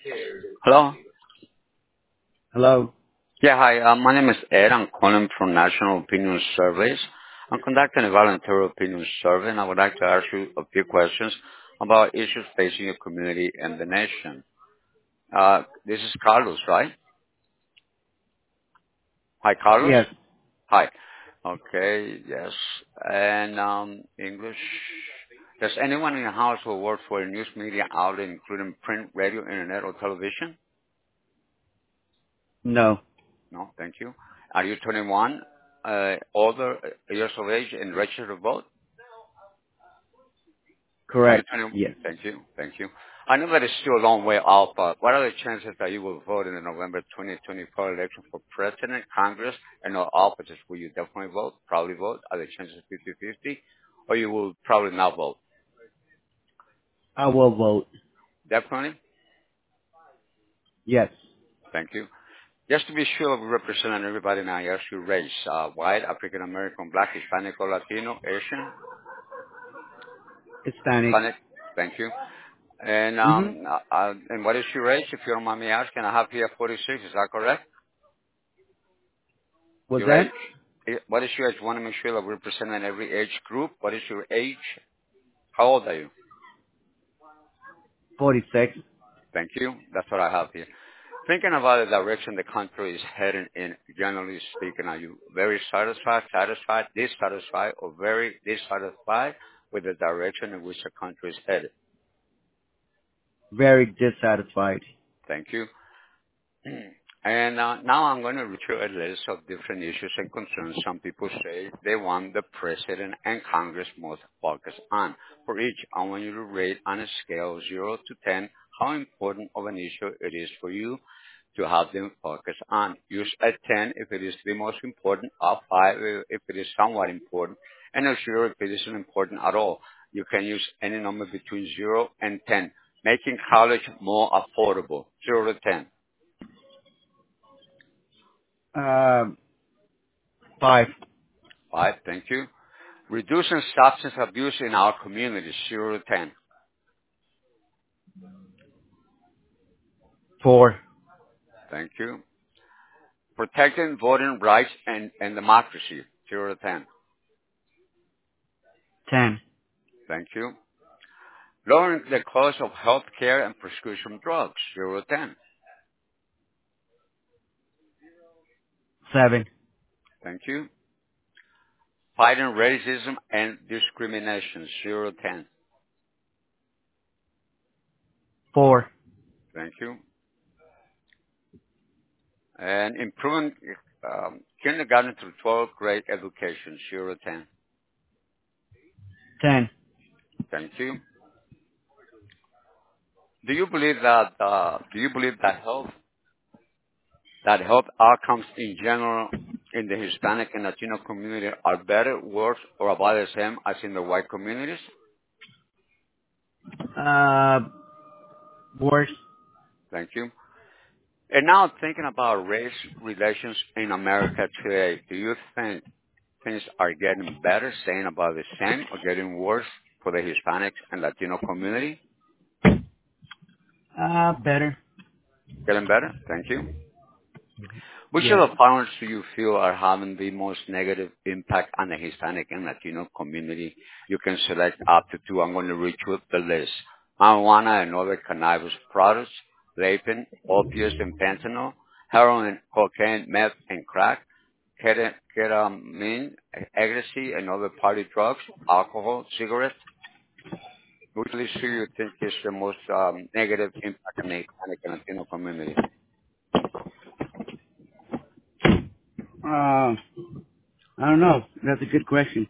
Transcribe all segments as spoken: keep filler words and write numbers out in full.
Hello. Hello. Yeah, hi. Uh, my name is Ed. I'm calling from National Opinion Surveys. I'm conducting a voluntary opinion survey, and I would like to ask you a few questions about issues facing your community and the nation. Uh, this is Carlos, right? Hi, Carlos. Yes. Hi. Okay. Yes. And um, English. Does anyone in your household work for a news media outlet, including print, radio, internet, or television? No. No, thank you. Are you twenty-one, uh, older uh, years of age and registered to vote? Are you Correct. twenty? Yes. Thank you, thank you. I know that it's still a long way off, but what are the chances that you will vote in the November twenty twenty-four election for president, Congress, and all offices? Will you definitely vote, probably vote? Are the chances fifty-fifty? Or you will probably not vote? I will vote. Definitely? Yes. Thank you. Just to be sure we represent everybody now, I ask you race, uh, white, African American, black, Hispanic, or Latino, Asian, Hispanic. Hispanic. Thank you. And Mm-hmm. um, uh, uh, and what is your age, if you don't mind me asking? I have here forty-six. Is that correct? Was Your age? that Eh, What is your age? Want to make sure that we're representing every age group. What is your age? How old are you? forty-six? Thank you. That's what I have here. Thinking about the direction the country is heading in, generally speaking, are you very satisfied, satisfied, dissatisfied, or very dissatisfied with the direction in which the country is headed? Very dissatisfied. Thank you. And uh, now I'm going to read you a list of different issues and concerns some people say they want the president and Congress most focus on. For each, I want you to rate on a scale of zero to ten how important of an issue it is for you to have them focus on. Use a ten if it is the most important, a five if it is somewhat important, and a zero if it isn't important at all. You can use any number between zero and ten, making college more affordable. zero to ten. Um, five. Five, thank you. Reducing substance abuse in our communities, zero to ten. Four. Thank you. Protecting voting rights and, and democracy, zero to ten. Ten. Thank you. Lowering the cost of health care and prescription drugs, zero to ten. Seven. Thank you. Fighting racism and discrimination, zero to ten. Four. Thank you. And improving um, kindergarten through twelfth grade education, zero to ten. Ten. Thank you. Do you believe that uh, do you believe that health that health outcomes in general in the Hispanic and Latino community are better, worse, or about the same as in the white communities? Uh, worse. Thank you. And now thinking about race relations in America today, do you think things are getting better, staying about the same, or getting worse for the Hispanic and Latino community? Uh, better. Getting better? Thank you. Which Yes. of the founders do you feel are having the most negative impact on the Hispanic and Latino community? You can select up to two. I'm going to read you the list. Marijuana and other cannabis products, vaping, opiates and fentanyl, heroin, cocaine, meth, and crack, keta- ketamine, ecstasy, and other party drugs, alcohol, cigarettes. Which list do you think is the most um, negative impact on the Hispanic and Latino community? Uh, I don't know. That's a good question.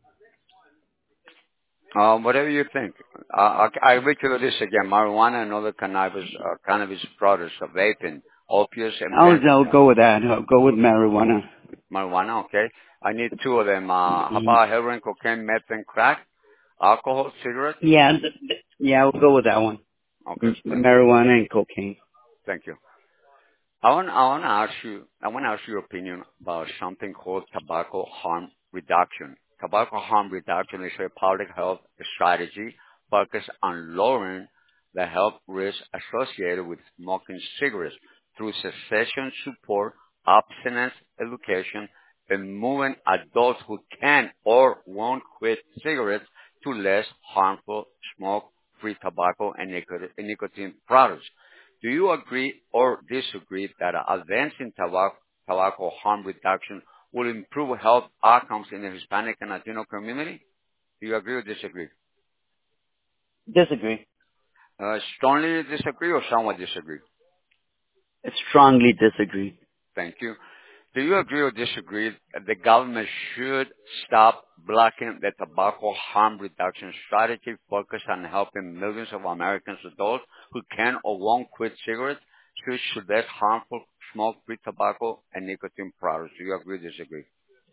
Um, whatever you think. Uh, I, I read you this again. Marijuana and other cannabis, uh, cannabis products, uh, vaping, opiates, and I'll, I'll fentanyl. go with that. I'll go with marijuana. Marijuana, okay. I need two of them. Uh, how Mhm. about heroin, cocaine, meth, and crack? Alcohol, cigarettes? Yeah. th- th- Yeah, I'll go with that one. Okay, M- thank you. marijuana and cocaine. Thank you. I want, I want to ask you, I want to ask your opinion about something called tobacco harm reduction. Tobacco harm reduction is a public health strategy focused on lowering the health risks associated with smoking cigarettes through cessation support, abstinence education, and moving adults who can or won't quit cigarettes to less harmful smoke-free tobacco and nicot- and nicotine products. Do you agree or disagree that advancing tobacco, tobacco harm reduction will improve health outcomes in the Hispanic and Latino community? Do you agree or disagree? Disagree. Uh, strongly disagree or somewhat disagree? Strongly disagree. Thank you. Do you agree or disagree that the government should stop blocking the tobacco harm reduction strategy focused on helping millions of Americans adults who can or won't quit cigarettes switch to less harmful smoke-free tobacco and nicotine products? Do you agree or disagree?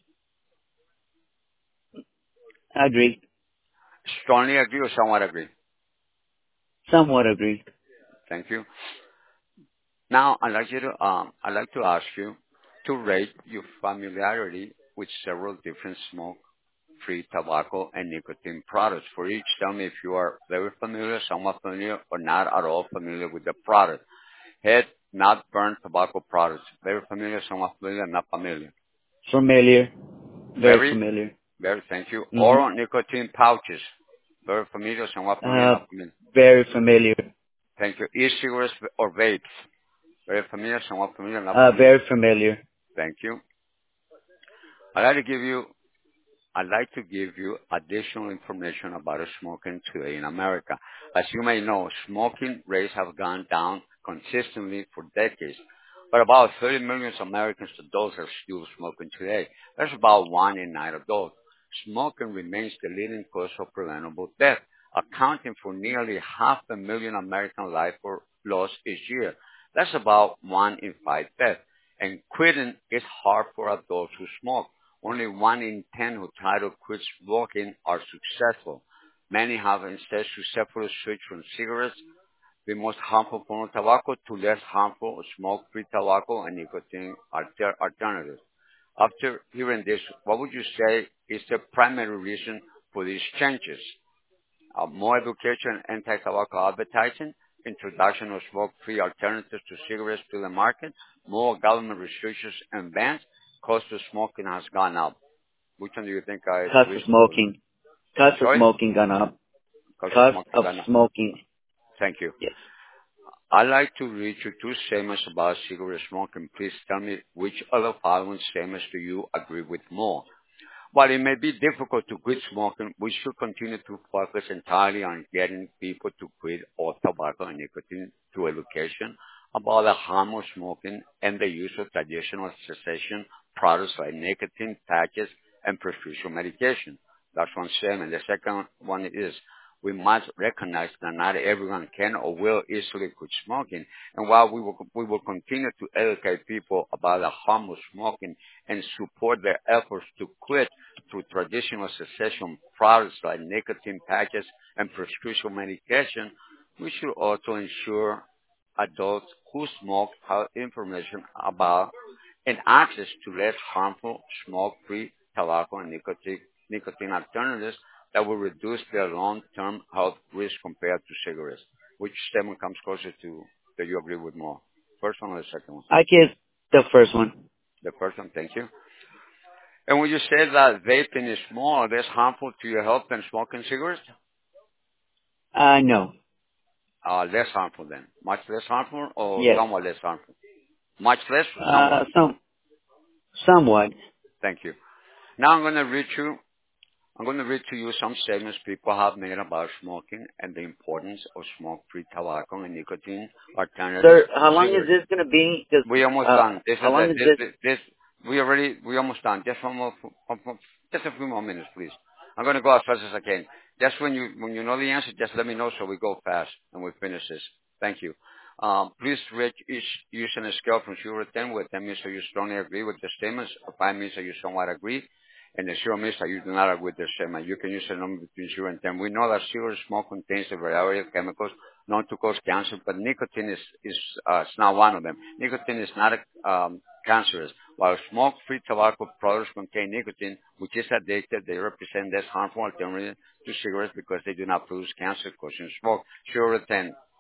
I agree. Strongly agree or somewhat agree? Somewhat agree. Thank you. Now, I'd like you to, um, I'd like to ask you to rate your familiarity with several different smoke-free tobacco and nicotine products. For each, tell me if you are very familiar, somewhat familiar, or not at all familiar with the product. Head, not burnt tobacco products. Very familiar, somewhat familiar, not familiar. Familiar. Very, Very, familiar. very, thank you. Mm-hmm. Oral nicotine pouches. Very familiar, somewhat familiar, Uh, not familiar. very familiar. Thank you. E-cigarettes or vapes. Very familiar, somewhat familiar, not Uh, familiar. very familiar. Thank you. I'd like to give you I'd like to give you additional information about smoking today in America. As you may know, smoking rates have gone down consistently for decades, but about thirty million American adults are still smoking today. That's about one in nine adults. Smoking remains the leading cause of preventable death, accounting for nearly half a million American lives lost each year. That's about one in five deaths. And quitting is hard for adults who smoke. Only one in ten who try to quit smoking are successful. Many have instead successfully switched from cigarettes, the most harmful form of tobacco, to less harmful smoke-free tobacco and nicotine alter- alternatives. After hearing this, what would you say is the primary reason for these changes? Uh, more education, anti-tobacco advertising, introduction of smoke-free alternatives to cigarettes to the market, more government restrictions and bans, cost of smoking has gone up. Which one do you think uh, is the Cost of reason for it? smoking. Cost of Sorry? smoking gone up. Cost of Cost smoking of gone up. smoking. Thank you. Yes. I'd like to read you two statements about cigarette smoking. Please tell me which of the following statements do you agree with more. While it may be difficult to quit smoking, we should continue to focus entirely on getting people to quit all tobacco and nicotine through education about the harm of smoking and the use of traditional cessation products like nicotine patches and prescription medication. That's one statement. The second one is we must recognize that not everyone can or will easily quit smoking. And while we will, we will continue to educate people about the harm of smoking and support their efforts to quit through traditional cessation products like nicotine patches and prescription medication, we should also ensure adults who smoke have information about and access to less harmful smoke-free tobacco and nicotine, nicotine alternatives that will reduce their long-term health risk compared to cigarettes. Which statement comes closer to that you agree with more? First one or the second one? I give the first one. The first one, thank you. And would you say that vaping is more or less harmful to your health than smoking cigarettes? Uh, no. Uh, less harmful then. Much less harmful or Yes. somewhat less harmful? Much less or Uh, somewhat? some, somewhat. Thank you. Now I'm going to read you I'm going to read to you some statements people have made about smoking and the importance of smoke-free tobacco and nicotine alternatives. Sir, how long cigarettes. is this going to be? 'Cause, We almost uh, done. This how is long a, is this, this? this, this, we already, we almost done. Just one more, one more- just a few more minutes, please. I'm going to go as fast as I can. Just when you, when you know the answer, just let me know so we go fast and we finish this. Thank you. Um, please rate each using a scale from zero to ten, where ten means that you strongly agree with the statements, or five means that you somewhat agree, and the zero means that you do not agree with the statement. You can use a number between zero and ten. We know that cigarette smoke contains a variety of chemicals known to cause cancer, but nicotine is, is uh, it's not one of them. Nicotine is not um, cancerous. While smoke-free tobacco products contain nicotine, which is addictive, they represent less harmful alternative to cigarettes because they do not produce cancer-causing smoke. zero to ten.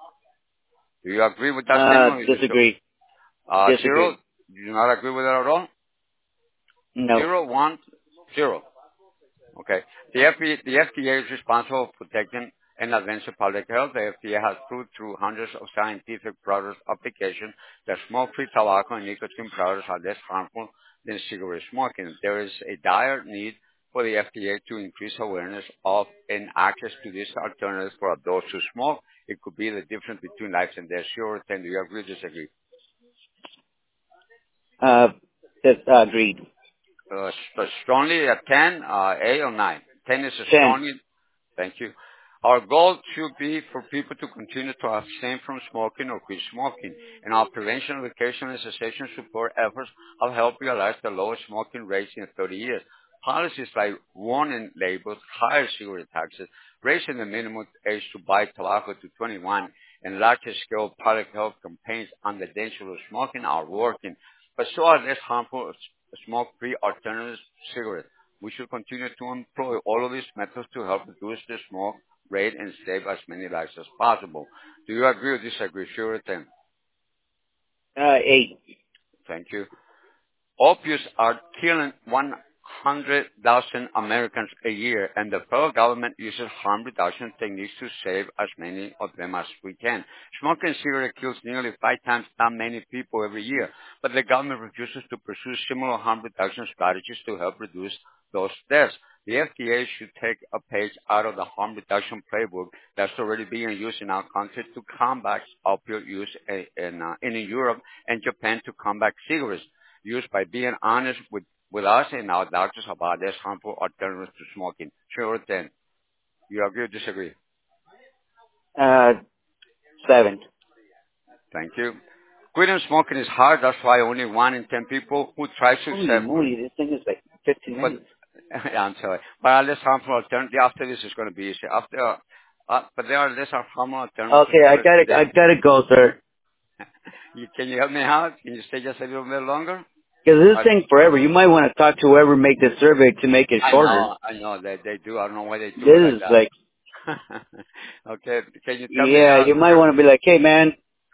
Do you agree with that Uh, statement? disagree. Uh, Disagree. zero. You do not agree with it at all? No. Zero, one, zero. Okay. The F D A, the F D A is responsible for protecting and advancing public health. The F D A has proved through hundreds of scientific product applications that smoke-free tobacco and nicotine products are less harmful than cigarette smoking. There is a dire need for the F D A to increase awareness of and access to these alternatives for adults who smoke. It could be the difference between life and death. Zero or ten. Do you agree or disagree? Uh, dis- uh, agreed. Uh, st- strongly a ten, uh, eight or nine. ten is a ten. strongly. Thank you. Our goal should be for people to continue to abstain from smoking or quit smoking, and our prevention, education, and cessation support efforts have helped realize the lowest smoking rates in thirty years. Policies like warning labels, higher cigarette taxes, raising the minimum age to buy tobacco to twenty-one, and larger-scale public health campaigns on the danger of smoking are working, but so are less harmful smoke-free alternatives to cigarettes. We should continue to employ all of these methods to help reduce the smoke rate and save as many lives as possible. Do you agree or disagree? Sure, ten. Uh, eight. Thank you. Opiates are killing one hundred thousand Americans a year, and the federal government uses harm reduction techniques to save as many of them as we can. Smoking cigarette kills nearly five times that many people every year, but the government refuses to pursue similar harm reduction strategies to help reduce those deaths. The F D A should take a page out of the harm reduction playbook that's already being used in our country to combat opioid use in, in, uh, in Europe and Japan to combat cigarettes use by being honest with, with us and our doctors about less harmful alternatives to smoking. Sure, then. You agree or disagree? Uh, seven. Thank you. Quitting smoking is hard. That's why only one in ten people who try Holy successfully. moly, this thing is like fifteen But minutes. I'm sorry. But are less harmful alternatives. After this is going to be easy. After, uh, uh, but there are less harmful alternatives to Okay, I cigarettes gotta, today. I gotta go, sir. You, can you help me out? Can you stay just a little bit longer? Because this I, thing forever. You might want to talk to whoever make this survey to make it I shorter. know, I know they they do. I don't know why they do it This like is like, that. Okay, can you tell me? yeah, Uh, you might want to be like, hey man,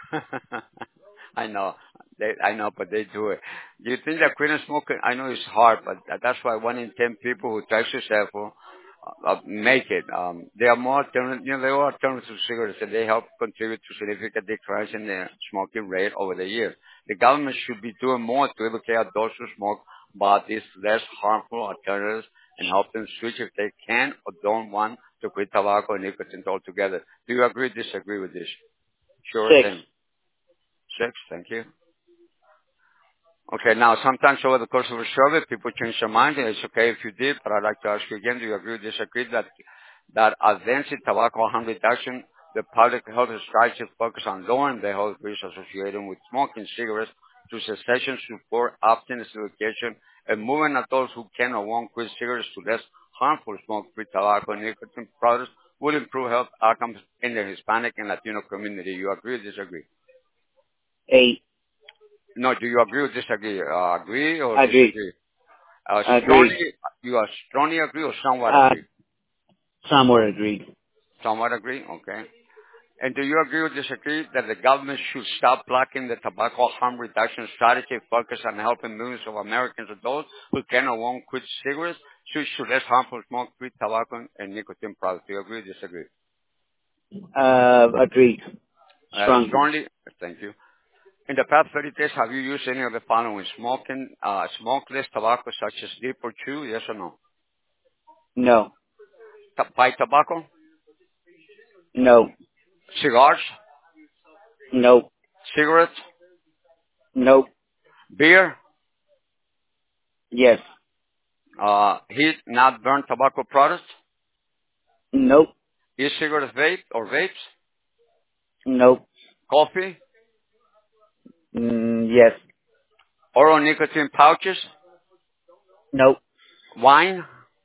I know, they, I know, but they do it. Do you think that quitting smoking? I know it's hard, but that- that's why one in ten people who try successful uh, uh, make it. Um, they are more alternative, you know, they are alternative to cigarettes, and they help contribute to significant decrease in the smoking rate over the years. The government should be doing more to educate adults who smoke about these less harmful alternatives and help them switch if they can or don't want to quit tobacco and nicotine altogether. Do you agree or disagree with this? Sure, six. then. Six, thank you. Okay, now sometimes over the course of a survey, people change their mind. It's okay if you did, but I'd like to ask you again, do you agree or disagree that, that advancing tobacco harm reduction, the public health strategy focus on lowering the health risks associated with smoking cigarettes through cessation support, abstinence education, and moving adults who can or won't quit cigarettes to less harmful smoke-free tobacco and nicotine products will improve health outcomes in the Hispanic and Latino community. You agree or disagree? Eight. No, do you agree or disagree? Uh, agree or Agreed. disagree? Uh, strongly, Agreed. you are strongly agree or somewhat Uh, agree? somewhat agreed. Somewhat agree, okay. And do you agree or disagree that the government should stop blocking the tobacco harm reduction strategy focused on helping millions of Americans adults who can or won't quit cigarettes switch to less harmful smoke-free tobacco and nicotine products? Do you agree or disagree? Uh, agreed. Uh, Strongly. strongly, thank you. In the past thirty days, have you used any of the following? Smoking, uh, smokeless tobacco such as dip or chew, yes or no? No. Ta- pipe tobacco? No. Cigars? No. Cigarettes? No. Beer? Yes. Uh, heat, not burnt tobacco products? Nope. E-cigarettes, vape or vapes? Nope. Coffee? Mm, yes. Oral nicotine pouches? Nope. Wine?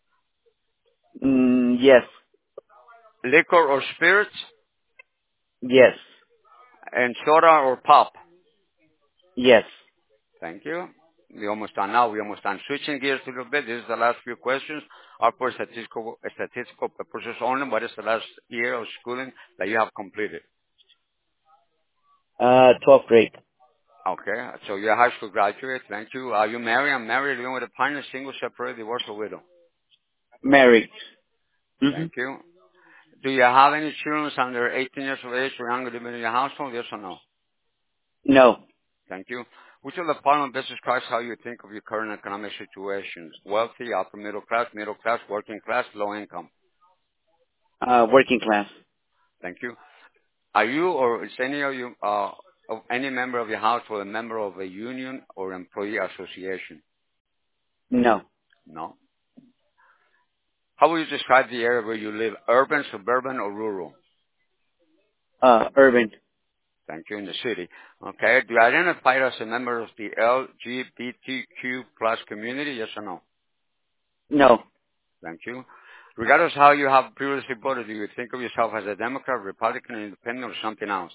Mm, yes. Liquor or spirits? Yes. And soda or pop? Yes. Thank you. We're almost done now. We're almost done. Switching gears a little bit. This is the last few questions. Are for statistical, statistical purposes only. What is the last year of schooling that you have completed? Uh, twelfth grade. Okay, so you're a high school graduate. Thank you. Are you married? I'm married, living with a partner, single, separate, divorced, or widow. Married. Mm-hmm. Thank you. Do you have any children under eighteen years of age or younger living in your household? Yes or no? No. Thank you. Which of the following best describes how you think of your current economic situation? Wealthy, upper middle class, middle class, working class, low income. Uh, working class. Thank you. Are you or is any of you, uh, of any member of your household a member of a union or employee association? No. No. How would you describe the area where you live? Urban, suburban, or rural? Uh, urban. Thank you. In the city. Okay. Do you identify as a member of the L G B T Q plus community? Yes or no? No. Thank you. Regardless of how you have previously voted, do you think of yourself as a Democrat, Republican, Independent, or something else?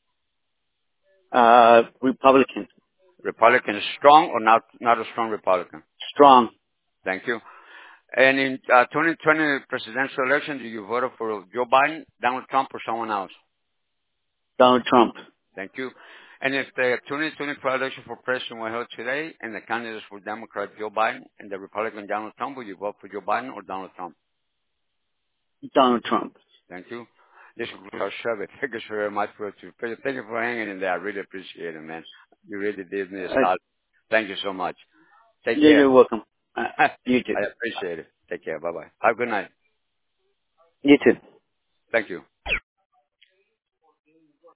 Uh, Republican. Republican is strong or not, not a strong Republican? Strong. Thank you. And in uh, twenty twenty presidential election, do you vote for Joe Biden, Donald Trump, or someone else? Donald Trump. Thank you. And if the twenty twenty-four election for president were held today, and the candidates were Democrat Joe Biden and the Republican Donald Trump, would you vote for Joe Biden or Donald Trump? Donald Trump. Thank you. This is our show. Thank you very much for Thank you for hanging in there. I really appreciate it, man. You really did me a Uh, solid. Thank you so much. Take yeah, you're care. welcome. Uh, you too. I appreciate it. Take care. Bye bye. Have a good night. You too. Thank you.